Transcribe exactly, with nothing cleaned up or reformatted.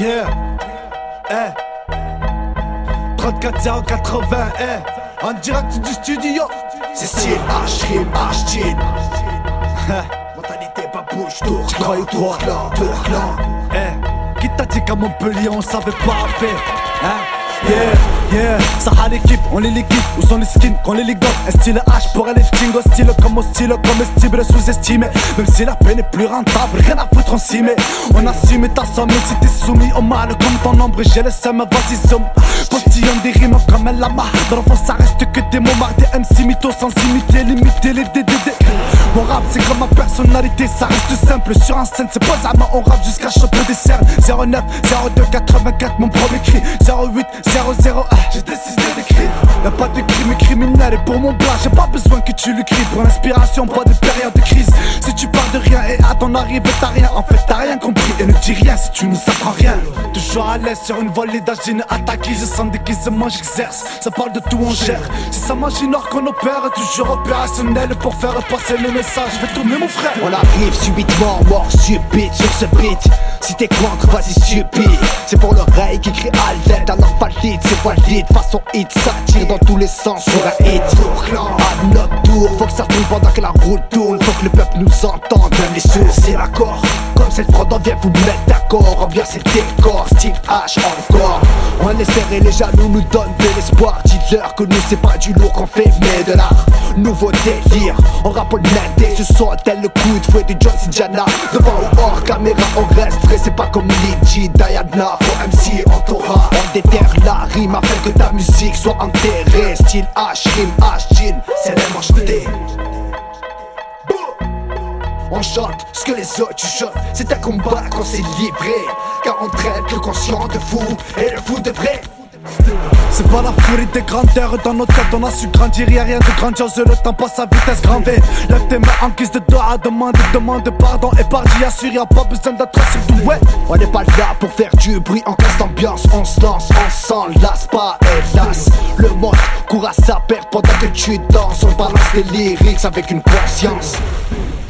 Yeah, eh, trente-quatre zéro quatre-vingts, eh, en direct du studio. C'est style H, rime, H, jean. Mentalité pas bouge, tour, Tu croyais tour, clan, tour, clan. Eh, qui t'a dit qu'à Montpellier on savait pas faire, hein? Yeah, yeah, ça a l'équipe, on les liquide. Où sont les skins qu'on les ligote? Un style H pour un lifting, au style comme au style comestible sous-estimé. Même si la peine est plus rentable, rien à foutre on s'y met. On assume ta somme si t'es soumis au mal comme ton ombre. J'ai le seum, vas-y somme. Postillon des rimes comme un lama. Dans l'enfance ça reste que des mots marqués. M C mythos sans imiter, limiter les D D D. Mon rap c'est comme ma personnalité, ça reste simple. Sur un scène c'est pas à main, on rappe jusqu'à choper des cernes. Zéro neuf zéro deux quatre-vingt-quatre mon premier cri. Zéro huit zéro zéro un, j'ai décidé d'écrire. Y'a pas de crime criminel et pour mon plat j'ai pas besoin que tu le cries. Pour l'inspiration, pas de période de crise. Si tu pars de rien et à ton arrivée t'as rien, en fait t'as rien compris. Et ne dis rien si tu nous apprends rien. Toujours à l'aise sur une volée d'agine attaquée, je sens déguisement, j'exerce. Ça parle de tout, on gère. C'est sa machine or qu'on opère, toujours opérationnel pour faire passer le message. Je vais tourner mon frère. On arrive subitement, mort subite sur ce beat. Si t'es contre, vas-y subis. C'est pour l'oreille qui crie à l'aide, alors valide, c'est valide. Façon hit, ça tire dans tous les sens sur un hit. À notre tour, faut que ça tourne pendant que la roue tourne. Faut que le peuple nous entende, même les sourds, c'est l'accord. Comme cette prod, on vient vous mettre d'accord. Ambiance et décor, style H encore. On espère et les jaloux nous donnent de l'espoir. Dis-leur que nous c'est pas du lourd qu'on fait, mais de l'art. Nouveau délire, on rappe blindé. Ce son tel le coup de fouet de John Sinjana. Devant ou hors caméra, on reste frais. C'est pas comme Ligi, Diana, pour M C, Entoura. On déterre la rime afin que ta musique soit enterrée. Style H, rime H, jean, c'est les manches T. On chante ce que les autres chuchotent. C'est un combat qu'on s'est livré, car on traite le conscient de fou et le fou de vrai. C'est pas la furie des grandeurs dans nos têtes, on a su grandir, y'a rien de grandiose, le temps passe à vitesse grand V. Lève tes mains en guise de doigt, demande, demande pardon et pardie, assure, y'a pas besoin d'être surdoué. On n'est pas là pour faire du bruit, on casse l'ambiance, on se lance, on s'en lasse pas, hélas. Le monde court à sa perte pendant que tu danses, on balance des lyrics avec une conscience.